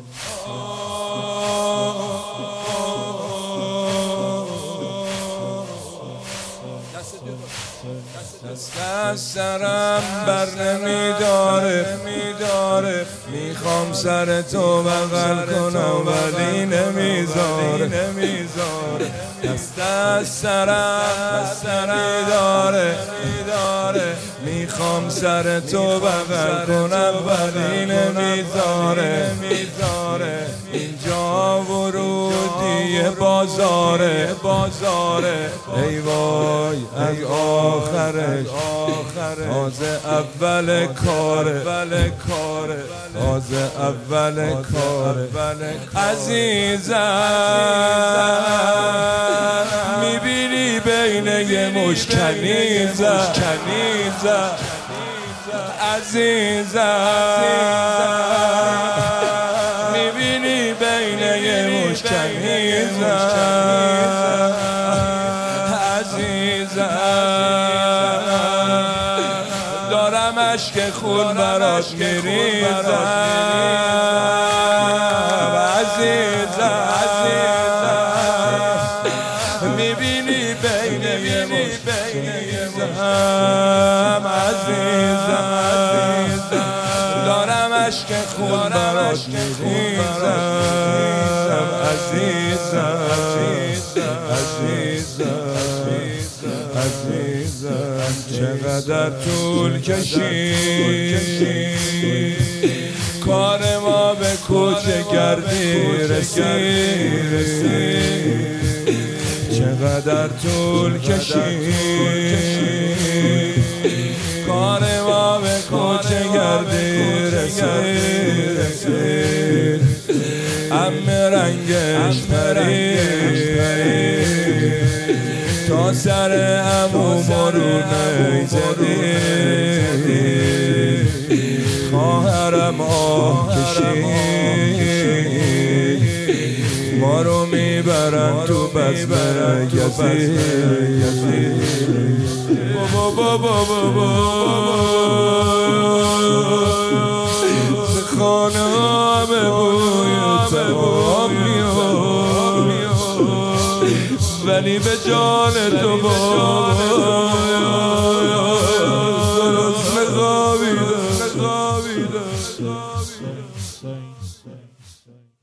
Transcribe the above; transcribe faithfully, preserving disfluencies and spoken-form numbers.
دست از سرم بر نمیداره میداره میخوام سر تو بغل کنم ولی نمیذاره نمیذاره دست از سرم نمیداره میداره میخوام سر تو بغل کنم ولی نمیذاره نمیذاره اینجا ورودی بازاره بازاره ای وای از آخرش تازه اول کاره تازه اول کاره عزیزم میبینی بین یه مشکنیزم عزیزم میبینی بین یه مشکنیزم عزیزم دارم عشق خون برات میریزم عزیزم میبینی بین یه مشکنیزم عزیزم دارم عشق خون برات میریزم عزیزم عزیزم عزیزم چقدر طول کشید کار ما به کوچه گردی رسید چقدر طول کشید کار ما به کوچه گردی رسید ام رنگش پرید تا سر عمو رو نیزدید خواهرم آه کشید ما رو میبرن تو بزم یزید بابا بابا بابا خانه همه بوی تمام میاد ولی به جان تو با